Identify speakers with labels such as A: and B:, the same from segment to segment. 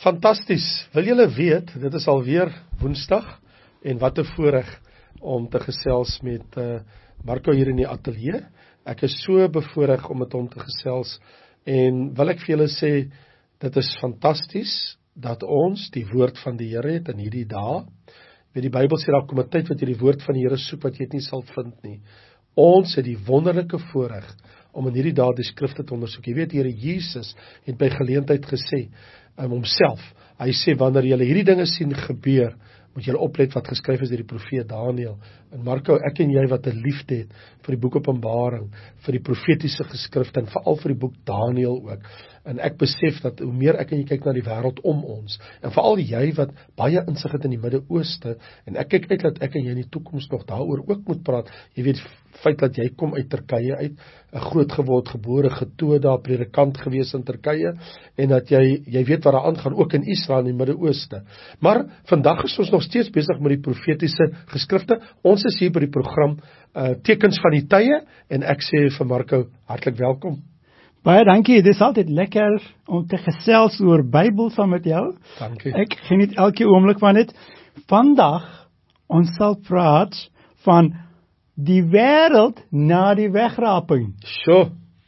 A: Fantasties, wil julle weet, dit is alweer Woensdag, en wat 'n voorreg om te gesels met Marco hier in die ateljee. Ek is so bevoorreg om met hom te gesels, en wil ek vir julle sê, dit is fantasties, dat ons die woord van die Here het in hierdie dae. Die Bybel sê, daar kom 'n tyd wat jy die woord van die Here soek, wat jy het nie sal vind nie. Ons het die wonderlike voorreg, om in hierdie dae die skrifte te ondersoek. Jy weet, Here Jesus het by geleentheid gesê, homself, hy sê, wanneer julle hierdie dinge sien gebeur, moet julle oplet wat geskryf is deur die profeet Daniël. En Marco, ek en jy wat 'n liefde het vir die boek Openbaring, vir die profetiese geskrifte, en veral vir die boek Daniël ook. En ek besef dat hoe meer ek en jy kyk na die wêreld om ons, en veral jy wat baie insig het in die Midde-Ooste, en ek kyk uit dat ek en jy in die toekoms nog daaroor ook moet praat. Jy weet, feit dat jy kom uit Turkye uit, 'n groot geword, gebore, getoe daar, predikant gewees in Turkye, en dat jy weet wat daar aangaan, ook in Israel in die Midde-Ooste. Maar vandag is ons nog steeds besig met die profetiese geskrifte. Ons is hier by die program Tekens van die Tye, en ek sê vir Marco, hartlik welkom.
B: Baie dankie, dit is altyd lekker om te gesels oor Bybel saam met jou.
A: Dankie.
B: Ek geniet elke oomblik van dit. Vandag, ons sal praat van die wêreld na die wegraping.
A: Sjoe,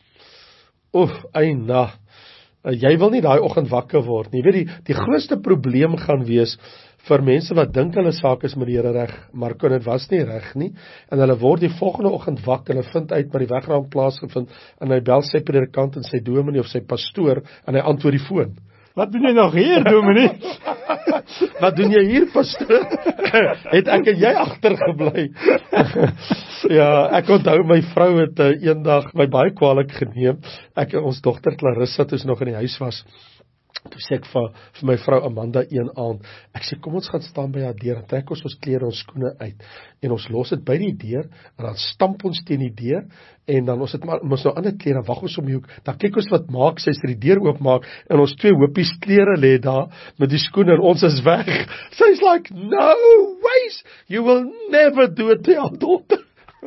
A: eina, jy wil nie daai oggend wakker word nie. Jy weet, die grootste probleem gaan wees, vir mense wat dink hulle saak is met die Here reg, maar dit was nie reg nie, en hulle word die volgende oggend wakker, hulle vind uit maar die wegraam plaasgevind, en hy bel sy predikant en sy dominee of sy pastoor, en hy antwoord die foon.
B: Wat doen jy nog hier, dominee?
A: Wat doen jy hier, pastoor? Het ek en jy agtergebly? Ja, ek onthou my vrou het eendag my baie kwaadlik geneem. Ons dogter Clarissa, toe sy nog in die huis was, toe sê ek vir my vrou Amanda een aand, ek sê, kom ons gaan staan by haar deur, en trek ons klere, ons skoene uit, en ons los dit by die deur, en dan stamp ons teen die deur, en dan ons het maar nou ander klere, wag ons om die hoek, dan kyk ons wat maak, sy die deur oopmaak, en ons 2 hoopies klere lê daar, met die skoene, en ons is weg. Sy's like, no ways, you will never do it to your daughter.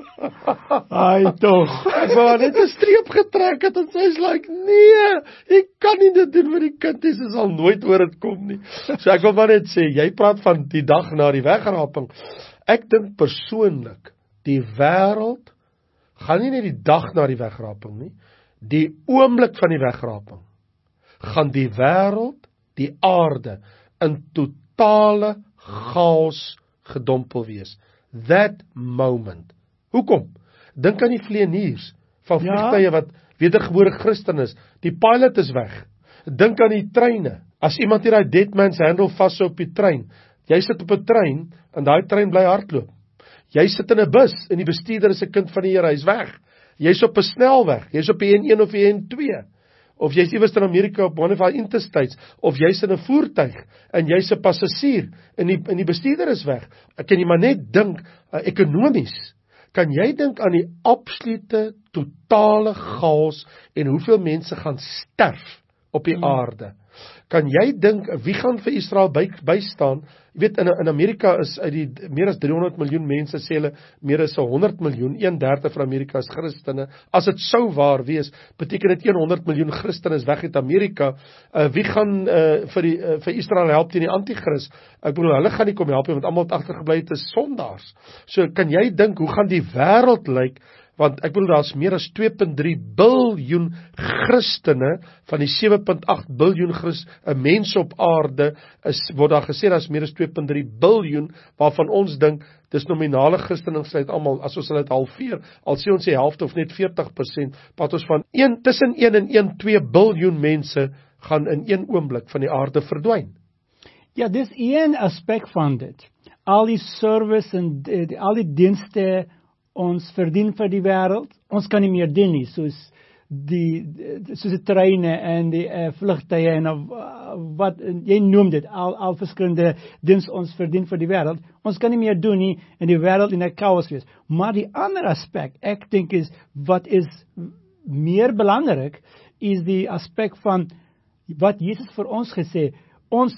B: Ai toch.
A: Ek wou net 'n streep getrek het, en sy is like, nee, ek kan nie dit doen met die kind, sy sal nooit oor dit kom nie. So ek wil maar net sê, jy praat van die dag na die wegraping. Ek dink persoonlik, die wêreld gaan nie net die dag na die wegraping nie, die oomblik van die wegraping, gaan die wêreld, die aarde, in totale chaos gedompel wees. That moment. Hoekom? Dink aan die vlieëniers van vliegtuie wat wedergebore Christen is. Die pilot is weg. Dink aan die treine. As iemand hier daai dead man's handle vashou op die trein, jy sit op 'n trein en daai trein bly hardloop. Jy sit in 'n bus en die bestuurder is 'n kind van die Here, hy's weg. Jy's op 'n snelweg, jy's op die N1 of die N2. Of jy's iewers in Amerika op one of our interstates, of jy's in 'n voertuig en jy's 'n passasier en die bestuurder is weg. Kan jy maar net dink ekonomies. Kan jy dink aan die absolute, totale chaos en hoeveel mense gaan sterf op die aarde? Kan jy dink, wie gaan vir Israel bystaan? Jy weet, in Amerika is uit die meer as 300 miljoen mense, sê hulle, meer as 100 miljoen, 1/3 van Amerika is Christene. As dit sou waar wees, beteken dit 100 miljoen Christene is weg uit Amerika. Wie gaan vir Israel help teen die anti-kris? Ek bedoel, hulle gaan nie kom help nie, want almal wat agtergebly het is sondaars. So kan jy dink, hoe gaan die wêreld lyk? Want ek bedoel, daar is meer as 2.3 biljoen Christene, van die 7.8 biljoen mense op aarde, word daar gesê, daar is meer as 2.3 biljoen, waarvan ons dink, dis nominale Christene sluit almal, as ons hulle het halveer, al sê ons die helfte of net 40%, praat ons van tussen 1 en 1,2 biljoen mense, gaan in een oomblik van die aarde verdwyn.
B: Ja, dis een aspek van dit. Al die service en al die dienste ons verdien vir die wêreld, ons kan nie meer dien nie, soos die treine en die vlugtye en wat, jy noem dit, al verskillende dienste ons verdien vir die wêreld, ons kan nie meer doen nie, en die wêreld in 'n chaos wees. Maar die ander aspek, ek dink wat is meer belangrik, is die aspek van, wat Jesus vir ons gesê, ons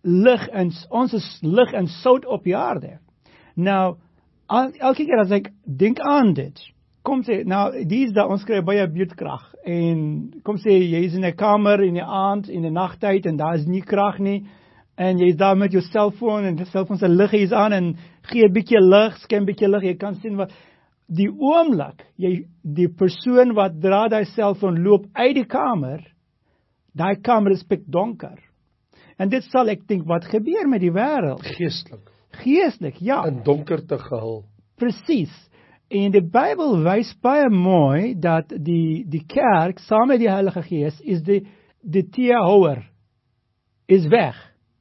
B: is lig en sout op die aarde. Nou, elke keer as ek dink aan dit, kom sê, nou, die is dat ons kry baie buurtkrag, en kom sê, jy is in 'n kamer in die aand, in die nagtyd, en daar is nie krag nie, en jy is daar met jou selfoon, en die selfoon se lig is aan, en gee 'n bietjie lig, skyn 'n bietjie lig, jy kan sien wat, die oomblik, die persoon wat dra die selfoon loop uit die kamer kamer is pikdonker. En dit sal ek dink, wat gebeur met die wêreld? Geestelik, ja.
A: In donkerte gehul.
B: Presies. En die Bybel wys baie mooi dat die kerk saam met die Heilige Gees is die teerhouer is weg.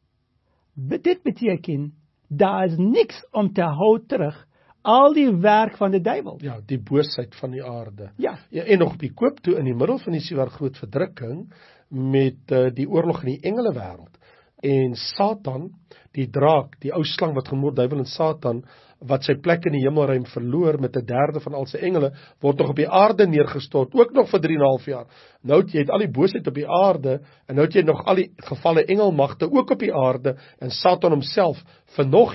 B: Dit beteken daar is niks om te hou terug al die werk van die duiwel.
A: Ja, die boosheid van die aarde.
B: Ja.
A: En nog op die koop toe in die middel van die sewer groot verdrukking met die oorlog in die engele wêreld. En Satan, die draak, die ou slang wat genoem duiwel en Satan, wat sy plek in die hemelruim verloor met 1/3 van al sy engele, word nog op die aarde neergestort, ook nog vir 3,5 jaar. Nou jy het al die boosheid op die aarde, en nou het jy nog al die gevalle engelmagte ook op die aarde, en Satan homself vir nog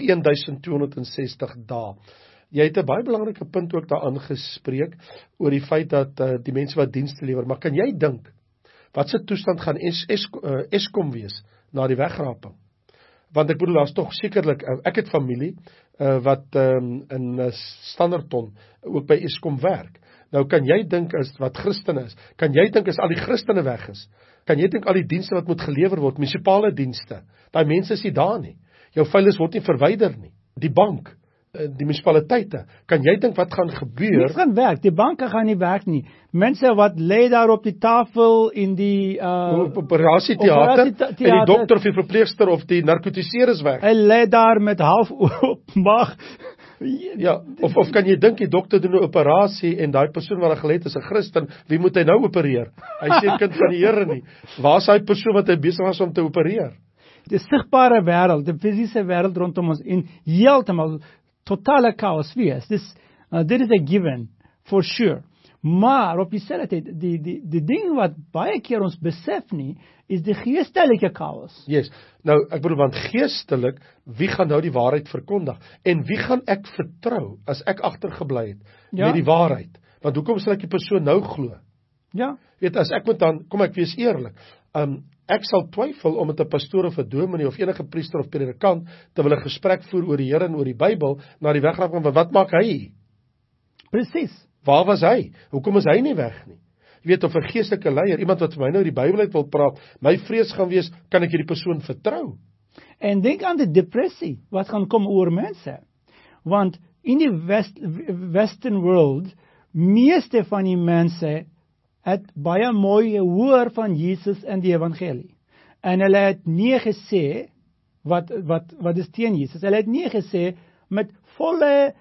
A: 1260 dae. Jy het 'n baie belangrike punt ook daar aangespreek, oor die feit dat die mense wat dienste lewer, maar kan jy dink, wat se toestand gaan Eskom wees, na die wegraping? Want ek bedoel, daar is tog sekerlik, ek het familie, wat in Standerton, ook by Eskom werk. Nou kan jy dink, wat Christene is, kan jy dink as al die Christene weg is, kan jy dink al die dienste wat moet gelewer word, munisipale dienste, daai mense is nie daar nie, jou veilis word nie verwyder nie, die bank, die munisipaliteite, kan jy dink wat gaan gebeur?
B: Niks gaan werk, die banke gaan nie werk nie. Mense wat lê daar op die tafel in die
A: operasietheater, en die dokter of die verpleegster of die narkotiseer is weg.
B: Hy lê daar met half oop maag.
A: Ja, of kan jy dink die dokter doen 'n operasie en daai persoon wat daar gelê het is 'n Christen, wie moet hy nou opereer? Hy sê kind van die Here nie. Waar is daai persoon wat hy besig was om te opereer?
B: Die sigbare wêreld, die fisiese wêreld rondom ons in heeltemal totale chaos wees. Dit is a given, for sure. Maar op dieselfde tyd, die ding wat baie keer ons besef nie, is die geestelike chaos.
A: Yes. Nou, ek bedoel, want geestelik, wie gaan nou die waarheid verkondig? En wie gaan ek vertrou, as ek agtergebly het, met die waarheid? Want hoekom sal ek die persoon nou glo?
B: Ja.
A: Weet, as ek moet dan, kom ek wees eerlik, ek sal twyfel om met 'n pastoor of 'n dominee of enige priester of predikant te wil 'n gesprek voer oor die Here en oor die Bybel na die wegraping, want wat maak hy?
B: Presies.
A: Waar was hy? Hoekom is hy nie weg nie? Jy weet, of 'n geestelike leier, iemand wat vir my nou die Bybel uit wil praat, my vrees gaan wees, kan ek hierdie persoon vertrou?
B: En denk aan die depressie wat gaan kom oor mense. Want in die western world, meeste van die mense het baie mooi hoor van Jesus en die evangelie. En hulle het nie gesê wat is teen Jesus. Hulle het nie gesê met volle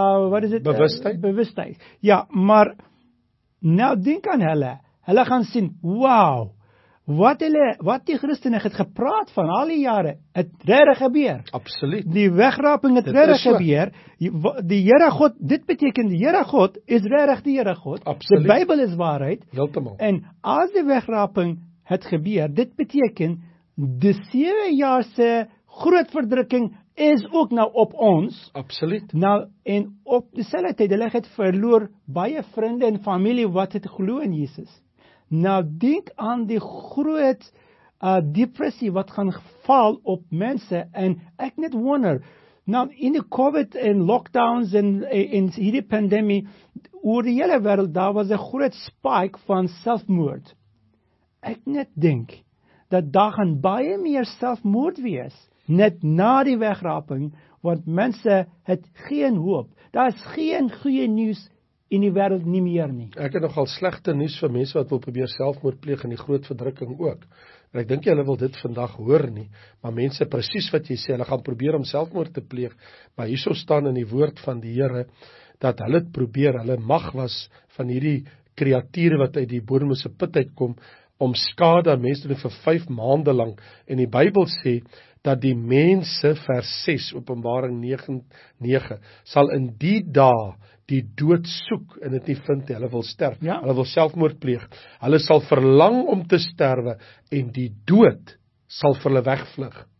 B: bewustheid. Ja, maar nou dink aan hulle. Hulle gaan sien, wow, wat die Christene het gepraat van al die jare, het regtig gebeur.
A: Absoluut.
B: Die wegraping het regtig gebeur. Die Here God, dit beteken die Here God is regtig die Here God.
A: Absoluut.
B: Die Bybel is waarheid.
A: Heeltemal.
B: En as die wegraping het gebeur, dit beteken die 7 jaar se groot verdrukking is ook nou op ons.
A: Absoluut.
B: Nou, en op dieselfde tyd, hulle het verloor baie vriende en familie wat het glo in Jesus. Nou, dink aan die groot depressie wat gaan val op mense, en ek net wonder, nou, in die COVID en lockdowns en hierdie pandemie, oor die hele wêreld, daar was 'n groot spike van selfmoord. Ek net dink, dat daar gaan baie meer selfmoord wees, net na die wegraping, want mense het geen hoop. Daar is geen goeie nuus in die wêreld nie meer nie.
A: Ek het nogal slegte nuus vir mense wat wil probeer selfmoord pleeg in die groot verdrukking ook. En ek dink jy hulle wil dit vandag hoor nie, maar mense, presies wat jy sê, hulle gaan probeer om selfmoord te pleeg, maar hierso staan in die woord van die Here, dat hulle het probeer, hulle mag was van hierdie kreature wat uit die bodemlose put uitkom, om skade aan mense te doen vir 5 maande lang, en die Bybel sê, dat die mense, vers 6, Openbaring 9:9, sal in die dae die dood soek en dit nie vind nie. Hulle wil sterf, Hulle wil selfmoord pleeg, hulle sal verlang om te sterwe, en die dood sal vir hulle wegvlug.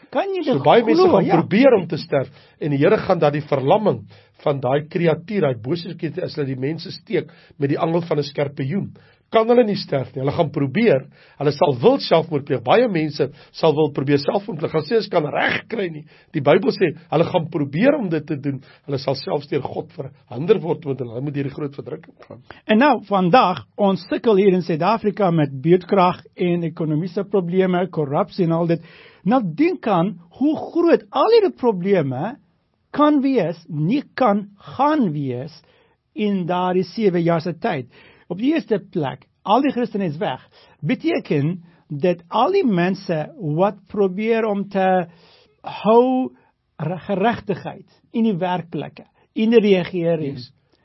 B: Kan jy
A: So
B: dit
A: baie mense
B: glo?
A: gaan probeer om te sterf en die Here gaan daai verlamming van daai kreatuur, daai bose kreatuur, as hulle die mense steek met die angel van 'n skorpioen, kan hulle nie sterf nie. Hulle gaan probeer, hulle sal wil selfmoord pleeg. Baie mense sal wil probeer selfmoord pleeg. Hulle sê as kan reg kry nie. Die Bybel sê hulle gaan probeer om dit te doen. Hulle sal selfs deur God verhinder word want hulle moet deur die groot verdrukking gaan.
B: En nou, vandag, ons sukkel hier in Suid-Afrika met beurtkrag en ekonomiese probleme, korrupsie en al dit. Nou, dink aan hoe groot al hierdie probleme kan wees, nie kan gaan wees in daardie 7 jaar se tyd. Op die eerste plek, al die Christene is weg. Beteken dat al die mense wat probeer om te hou geregtigheid in die werkplekke, in die regering,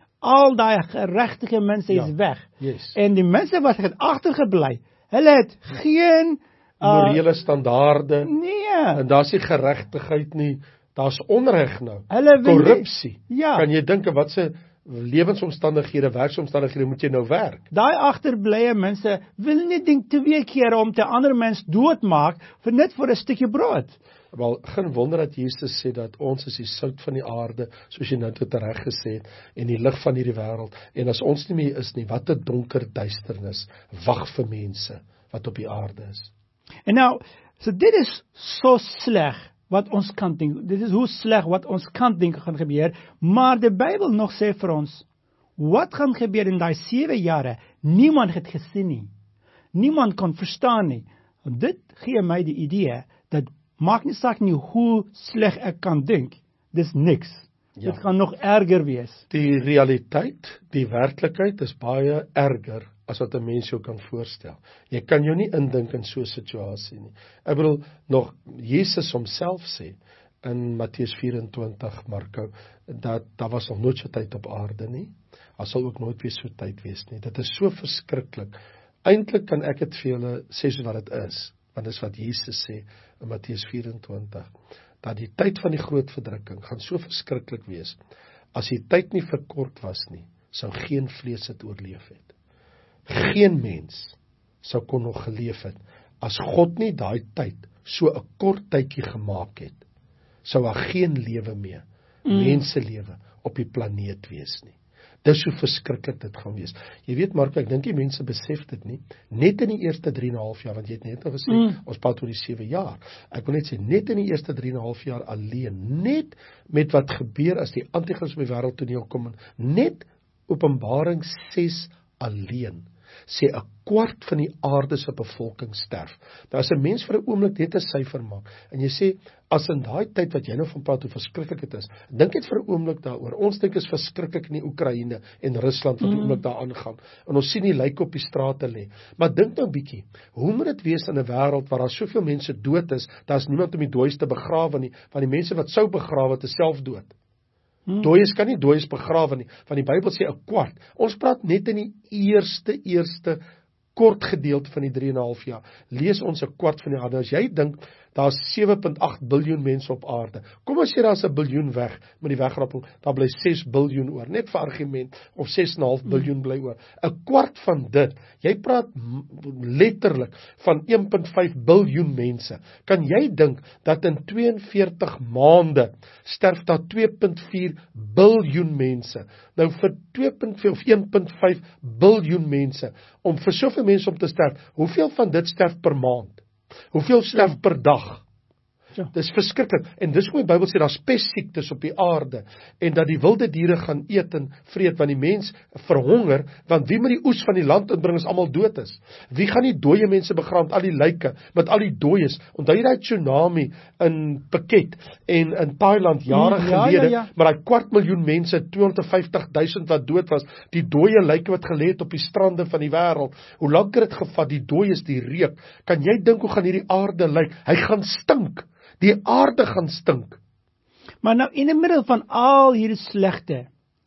B: al daai geregtige mense is weg. En die mense wat het agtergebly, hulle het geen
A: morele standaarde.
B: Nee.
A: En daar's nie geregtigheid nie. Daar's onreg nou.
B: Hulle wil
A: Korrupsie.
B: Ja.
A: Kan jy dink wat se lewensomstandighede, werksomstandighede moet jy nou werk?
B: Daai agterblye mense wil nie dink 2 keer om 'n ander mens doodmaak vir net vir 'n stukkie brood.
A: Wel, geen wonder dat Jesus sê dat ons is die sout van die aarde, soos jy nou tot reg gesê het, en die lig van hierdie wêreld. En as ons nie meer is nie, wat 'n donker duisternis wag vir mense wat op die aarde is.
B: En nou, so dit is so sleg wat ons kan dink. Dit is hoe sleg wat ons kan dink gaan gebeur, maar die Bybel nog sê vir ons, wat gaan gebeur in daai 7 jare? Niemand het gesien nie. Niemand kon verstaan nie. En dit gee my die idee, dat maak nie saak nie hoe sleg ek kan dink, dis niks.
A: Ja.
B: Dit gaan nog erger wees.
A: Die realiteit, die werklikheid is baie erger as wat 'n mens jou kan voorstel. Jy kan jou nie indink in so 'n situasie nie. Ek bedoel, nog Jesus homself sê in Matteus 24, Marko, dat daar was nog nooit so tyd op aarde nie. Daar sal ook nooit weer so tyd wees nie. Dit is so verskriklik. Eintlik kan ek dit vir julle sê soos wat dit is, want dit is wat Jesus sê in Matteus 24, dat die tyd van die groot verdrukking gaan so verskriklik wees. As die tyd nie verkort was nie, sou geen vlees dit oorleef het. Geen mens sou kon nog geleef het as God nie daai tyd so 'n kort tydjie gemaak het. Sou daar geen lewe meer, menselewe op die planeet wees nie. Dis hoe verskriklik dit gaan wees. Jy weet Marko, ek dink die mense besef dit nie. Net in die eerste 3,5 jaar, want jy het net nou gesê, ons praat oor die 7 jaar. Ek wil net sê, net in die eerste 3,5 jaar alleen, net met wat gebeur as die anti-kris op die wêreldtoneel kom, net Openbaring 6 alleen, sê 'n kwart van die aarde se bevolking sterf. Nou as 'n mens vir 'n oomblik net 'n syfer maak, en jy sê, as in daai tyd wat jy nou van praat, hoe verskriklik dit is, dink net vir 'n oomblik daaroor. Ons dink is verskriklik in die Oekraïne en Rusland wat oomblik daar aangaan, en ons sien die lyke op die strate lê. Maar dink nou 'n bietjie, hoe moet dit wees in 'n wêreld waar daar soveel mense dood is, daar's niemand om die dooies te begrawe nie, want die mense wat sou begrawe het, is self dood. Dooies kan nie dooies begrawe nie, want die Bybel sê 'n kwart. Ons praat net in die eerste kort gedeelte van die 3,5 jaar. Lees ons 'n kwart van die aarde. As jy dink, daar's 7.8 biljoen mense op aarde. Kom ons sê daar's 1 biljoen weg met die wegrapping, daar bly 6 biljoen oor. Net vir argument, of 6,5 biljoen bly oor. 'n Kwart van dit, jy praat letterlik van 1.5 biljoen mense. Kan jy dink dat in 42 maande sterf daar 2.4 biljoen mense? Nou vir 2.4 of 1.5 biljoen mense, om vir soveel mense om te sterf, hoeveel van dit sterf per maand? Hoeveel sterf per dag?
B: Ja.
A: Dis verskriklik. En dis hoe die Bybel sê, daar's pestsiektes op die aarde, en dat die wilde diere gaan eet en vreet, want die mens verhonger, want wie moet die oes van die land inbring as almal dood is? Wie gaan die dooie mense begrawe met al die lyke, met al die dooies? Onthou jy daai tsunami in Phuket en in Thailand jare gelede, maar daai 250.000 mense, 250.000 wat dood was, die dooie lyke wat gelê het op die strande van die wêreld. Hoe lank het dit gevat, die dooies, die reuk? Kan jy dink hoe gaan hierdie aarde lyk? Hy gaan stink. Die aarde gaan stink.
B: Maar nou, in die middel van al hierdie slegte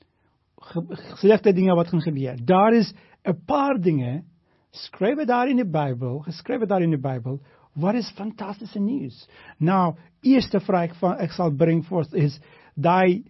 B: dinge wat gaan gebeur, daar is 'n paar dinge, geskrywe daar in die Bybel, wat is fantastiese nuus. Nou, eerste vraag ek sal bring voort is, die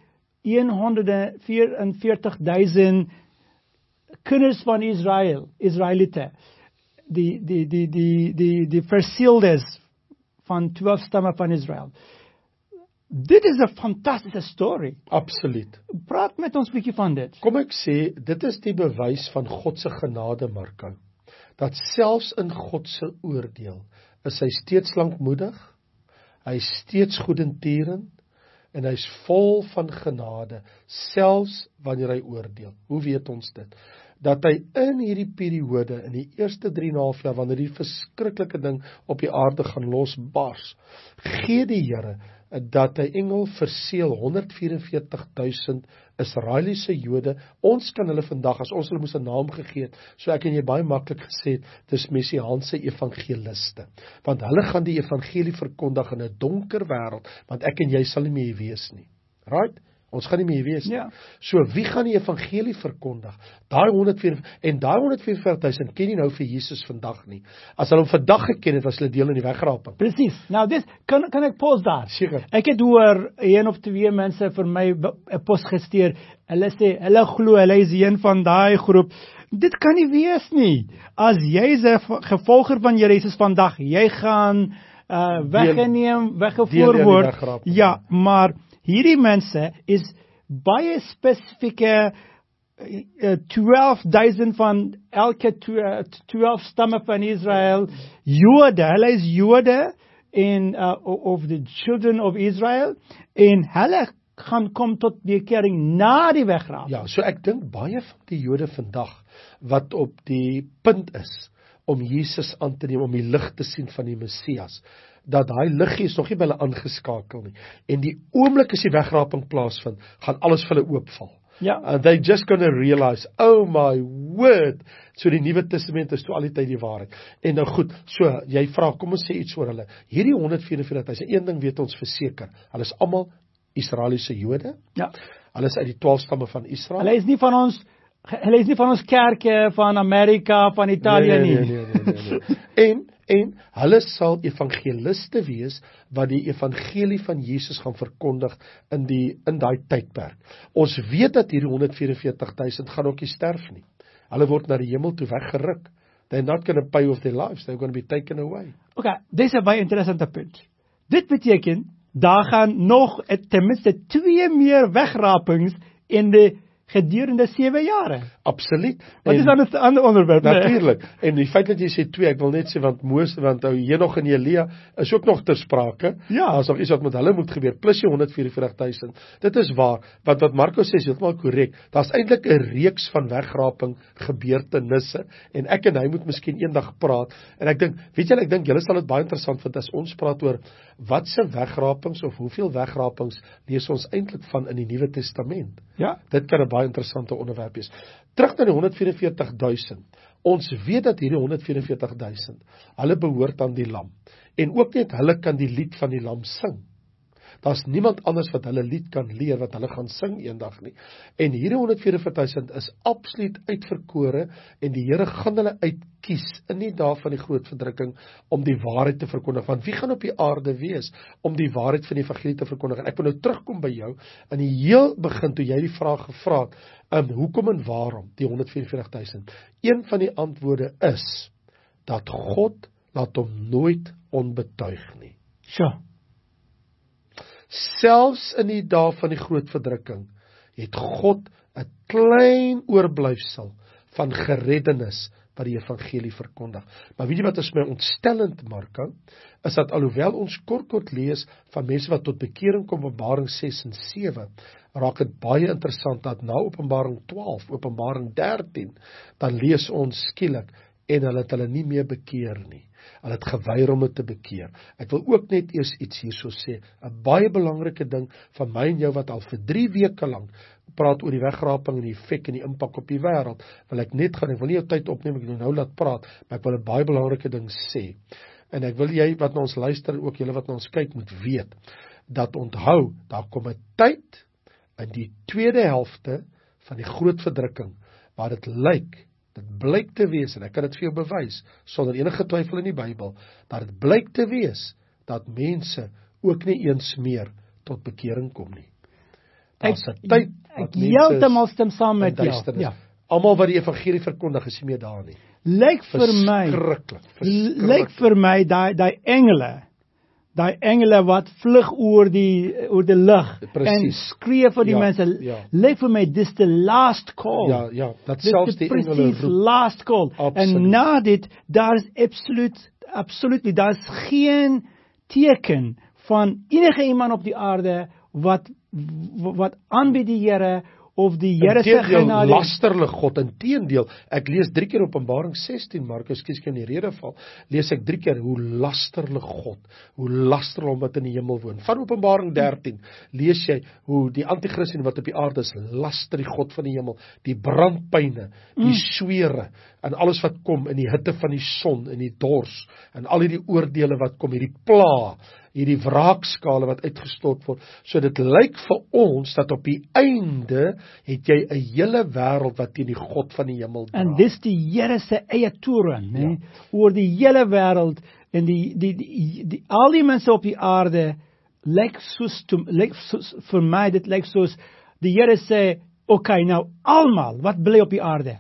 B: 144.000 kinders van Israelite, die verseeldes van 12 stamme van Israel. Dit is 'n fantastiese story.
A: Absoluut.
B: Praat met ons 'n bietjie van dit.
A: Kom ek sê, dit is die bewys van God se genade, Marco. Dat selfs in God se oordeel is hy steeds lankmoedig, hy is steeds goedentierend en hy is vol van genade, selfs wanneer hy oordeel. Hoe weet ons dit? Dat hy in hierdie periode, in die eerste 3,5 jaar, wanneer die verskriklike ding op die aarde gaan losbars, gee die Here dat hy engel verseel 144,000 Israeliese Jode. Ons kan hulle vandag, as ons hulle moes 'n naam gegee het, so ek en jy baie maklik gesê het, dis messiaanse evangeliste. Want hulle gaan die evangelie verkondig in 'n donker wêreld, want ek en jy sal nie meer hier wees nie. Right? Ons gaan nie meer hier wees nie.
B: Ja.
A: So wie gaan die evangelie verkondig? Daai 144,000 ken nie nou vir Jesus vandag nie. As hulle hom vandag geken het, was hulle deel in die wegraping.
B: Presies. Nou dis kan ek pause daar.
A: Seker.
B: Ek het hoor een of twee mense vir my 'n pos gestuur. Hulle sê hulle glo hulle is een van daai groep. Dit kan nie wees nie. As jy is 'n gevolger van Jesus vandag, jy gaan weggevoer word. Ja, maar hierdie mense is baie spesifieke 12,000 van elke 12 stamme van Israel. Jode, hulle is Jode of the children of Israel, en hulle gaan kom tot bekering na die wegraping.
A: Ja, so ek dink baie van die Jode vandag wat op die punt is om Jesus aan te neem, om die lig te sien van die Messias, dat daai liggie is nog nie by hulle aangeskakel nie. En die oomblik as die wegraping plaasvind, gaan alles vir hulle oopval.
B: Ja.
A: And they just gonna realize, oh my word, so die Nuwe Testament is toe al die tyd die waarheid. En nou goed, so jy vra, kom ons sê iets oor hulle. Hierdie 144,000, een ding weet ons verseker, hulle is almal Israeliese Jode.
B: Ja.
A: Hulle is uit die 12 stamme van Israel.
B: Hulle is nie van ons kerke van Amerika, van Italië nie.
A: En hulle sal evangeliste wees wat die evangelie van Jesus gaan verkondig in daai tydperk. Ons weet dat hierdie 144,000 gaan ook nie sterf nie. Hulle word na die hemel toe weggeruk. They're not going to pay off their lives, they're going to be taken away.
B: Okay, dis 'n baie interessante punt. Dit beteken daar gaan nog ten minste 2 meer wegrapings in die gedurende 7 jare.
A: Absoluut.
B: Wat is dan 'n ander onderwerp?
A: Natuurlik. En die feit dat jy sê 2, ek wil net sê want Henog en Elia is ook nog ter sprake.
B: Ja.
A: As nog iets wat met hulle moet gebeur, plus die 144,000. Dit is waar, want wat Marco sê is heeltemal korrek. Daar's eintlik 'n reeks van wegraping gebeurtenisse en ek en hy moet miskien eendag praat. En ek dink julle sal dit baie interessant vind as ons praat oor wat se wegrapings of hoeveel wegrapings lees ons eintlik van in die Nuwe Testament.
B: Ja.
A: Dit kan 'n baie interessante onderwerp wees. Terug na die 144,000. Ons weet dat hierdie 144,000, hulle behoort aan die lam. En ook net hulle kan die lied van die lam sing. Daar's niemand anders wat hulle lied kan leer wat hulle gaan sing eendag nie. En hierdie 144,000 is absoluut uitverkore en die Here gaan hulle uitkies in die dae van die groot verdrukking om die waarheid te verkondig. Want wie gaan op die aarde wees om die waarheid van die evangelie te verkondig? En ek wil nou terugkom by jou in die heel begin toe jy die vraag gevra het, hoekom en waarom die 144,000? Een van die antwoorde is dat God laat hom nooit onbetuig nie.
B: Sure.
A: Selfs in die dae van die groot verdrukking het God 'n klein oorblyfsel van gereddenis wat die evangelie verkondig. Maar weet jy wat is my ontstellend, Marco, is dat alhoewel ons kort lees van mense wat tot bekering kom, Openbaring 6 en 7, raak dit baie interessant dat na Openbaring 12, Openbaring 13, dan lees ons skielik en hulle het hulle nie meer bekeer nie. Hulle het geweier om dit te bekeer. Ek wil ook net eers iets hierso sê, 'n baie belangrike ding van my en jou wat al vir 3 weke lank praat oor die wegraping en die effek en die impak op die wêreld, wil ek wil nie jou tyd opneem, ek wil nou laat praat, maar ek wil 'n baie belangrike ding sê. En ek wil jy wat na ons luister en ook julle wat na ons kyk moet weet, dat onthou, daar kom 'n tyd in die tweede helfte van die groot verdrukking, waar dit blyk te wees, en ek kan dit vir jou bewys, sonder enige twyfel in die Bybel, dat dit blyk te wees, dat mense ook nie eens meer tot bekering kom nie. Daar's 'n tyd wat mense
B: heeltemal stem saam met jou.
A: Ja. Almal wat die evangelie verkondig is nie meer daar nie.
B: Lyk vir my daai engele die engele wat vlug oor die lug en
A: Precies.
B: skree vir die
A: Ja,
B: mense.
A: ja.
B: Lyk vir my, dis the last call.
A: Ja, dat
B: Dis
A: selfs
B: die
A: die engele
B: precies
A: roep.
B: last call.
A: Absoluut.
B: En na dit, daar is absoluut, daar is geen teken van enige iemand op die aarde wat aanbied die Here, of die Here se
A: Inteendeel,
B: genade.
A: lasterlik God. Inteendeel, ek lees 3 keer Openbaring 16, Markus, ekskuus ek in die rede val, lees ek 3 keer hoe lasterlik God, hoe lasterlik hom wat in die hemel woon. Van Openbaring 13 lees jy hoe die antichrist en wat op die aarde is, laster die God van die hemel, die brandpyne, die swere, en alles wat kom, in die hitte van die son, in die dors, en al hierdie oordele wat kom, hierdie pla, hierdie wraakskale wat uitgestort word. So dit lyk vir ons dat op die einde het jy 'n hele wêreld wat teen die God van die hemel dra.
B: En dis die Here se eie toren, nee, oor die hele wêreld, en die al die mense op die aarde lyk soos vir my, dit lyk soos die Here sê, okay, nou almal wat bly op die aarde,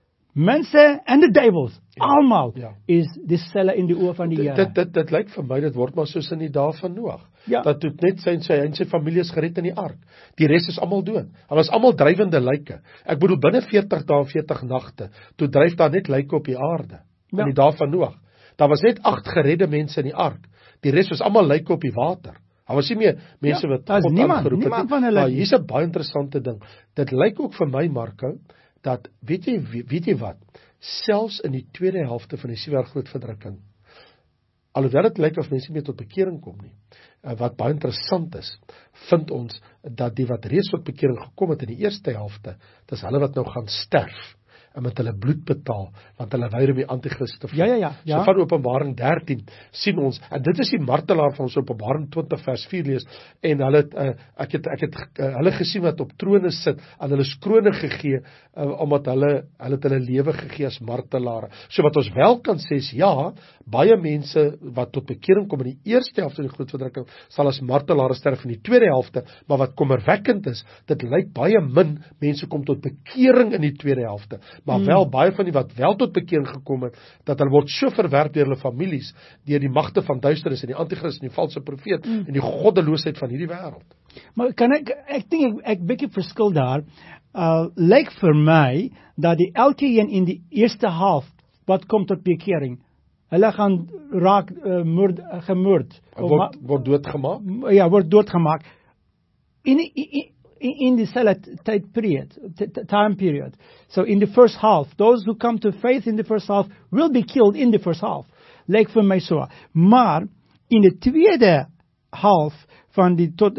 B: mense en die duivels, almal is dieselfde in die oë van die Here.
A: Dit lyk vir my, dit word maar soos in die dae van Noag.
B: Ja.
A: Dat toe net sy familie is gered in die ark. Die res is almal dood. Hulle was almal drywende lyke. Ek bedoel binne 40 dae en 40 nagte, toe dryf daar net lyke op die aarde. In die dae van Noag. Daar was net 8 geredde mense in die ark. Die res was almal lyke op die water. Daar was nie meer mense wat God aangeroep het. Maar hier's 'n baie interessante ding. Dit lyk ook vir my, Marco, dat weet jy wat? Selfs in die tweede helfte van die 7 jaar groot verdrukking, alhoewel dit lyk of mense nie meer tot bekering kom nie, wat baie interessant is, vind ons dat die wat reeds tot bekering gekom het in die eerste helfte, dis hulle wat nou gaan sterf, en met hulle bloed betaal, want hulle weier om die antichrist te volg.
B: Ja.
A: So van Openbaring 13 sien ons, en dit is die martelaar van ons Openbaring 20 vers 4 lees, en hulle ek het hulle gesien wat op trone sit, en hulle is krone gegee, omdat hulle het hulle lewe gegee as martelare. So wat ons wel kan sê is, ja, baie mense wat tot bekering kom in die eerste helfte van die groot verdrukking, sal as martelare sterf in die tweede helfte, maar wat kommerwekkend is, dit lyk baie min mense kom tot bekering in die tweede helfte, maar wel baie van die wat wel tot bekering gekom het, dat hulle word so verwerp deur hulle families, deur die magte van duisternis en die antichrist en die valse profeet en die goddeloosheid van hierdie wêreld.
B: Maar kan ek dink ek bietjie verskil daar. Lyk vir my dat die elkeen in die eerste helft wat kom tot bekering, hulle gaan raak gemoord.
A: Word doodgemaak?
B: Ja, word doodgemaak. In dieselfde time period. So in the first half, those who come to faith in the first half will be killed in the first half. Lyk vir my so. Maar in die tweede half van die tot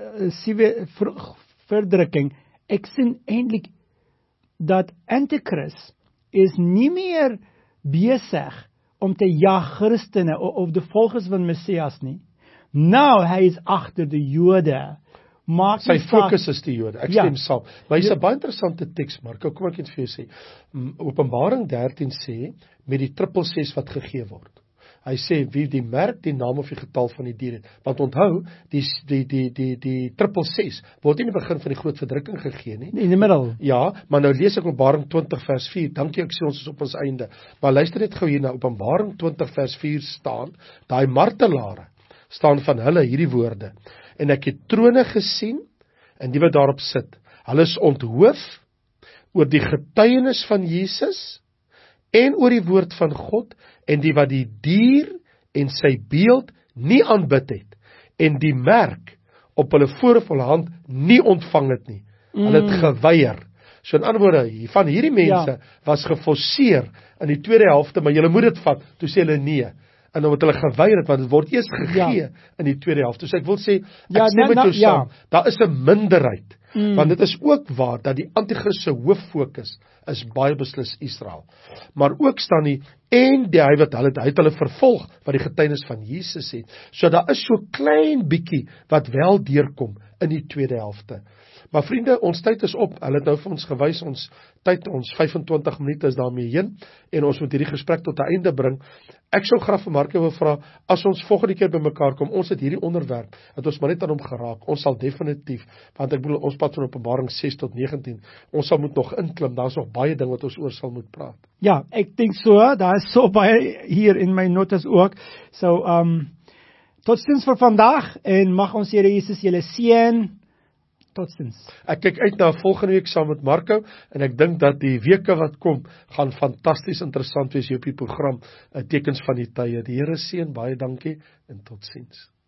B: verdrukking, ek sien eintlik dat Antichrist is nie meer besig om te jag Christene of de volgers van Messias nie. Nou hy is agter die Jode.
A: Sy fokus is die Jode. Ek stem saam. Maar hier's 'n baie interessante teks, Marco. Kom ek net vir jou sê. Openbaring 13 sê met die 666 wat gegee word. Hy sê wie die merk, die naam of die getal van die dier het. Want onthou, die 666 word nie in die begin van die groot verdrukking gegee nie.
B: In die middel.
A: Ja, maar nou lees ek Openbaring 20 vers 4. Dankie, ek sê ons is op ons einde. Maar luister net gou hier na Openbaring 20 vers 4 staan, daai martelare staan van hulle hierdie woorde. En ek het trone gesien, en die wat daarop sit, hulle is onthoof oor die getuienis van Jesus, en oor die woord van God, en die wat die dier en sy beeld nie aanbid het, en die merk op hulle voorhoof hulle hand nie ontvang het nie. Hulle het geweier. So in ander woorde, van hierdie mense was geforseer in die tweede helfte, maar julle moet dit vat, toe sê hulle nee. En dan het hulle geweier het, want dit word eers gegee in die tweede helfte. So ek wil sê, ek stem met jou saam, daar is 'n minderheid, want dit is ook waar, dat die antichrist se hooffokus is baie beslis Israel. Maar ook staan hy, en hy het hulle vervolg, wat die getuienis van Jesus het. So daar is so klein bietjie, wat wel deurkom in die tweede helfte. Maar vriende, ons tyd is op. Hulle het nou vir ons gewys, ons tyd, ons 25 minute is daarmee heen, en ons moet hierdie gesprek tot 'n einde bring. Ek sou graag vir Marco wil vra, as ons volgende keer by mekaar kom, ons het hierdie onderwerp, het ons maar net aan hom geraak, ons sal definitief, want ek bedoel, ons pad van Openbaring 6 tot 19, ons sal moet nog inklim, daar is nog baie ding wat ons oor sal moet praat.
B: Ja, ek dink so, daar is so baie hier in my notas ook, so, Totsiens vir vandag en mag ons Here Jesus julle seën. Totsiens.
A: Ek kyk uit na volgende week saam met Marco en ek dink dat die weke wat kom gaan fantasties interessant wees hier op die program, tekens van die tye. Die Here seën, baie dankie en totsiens.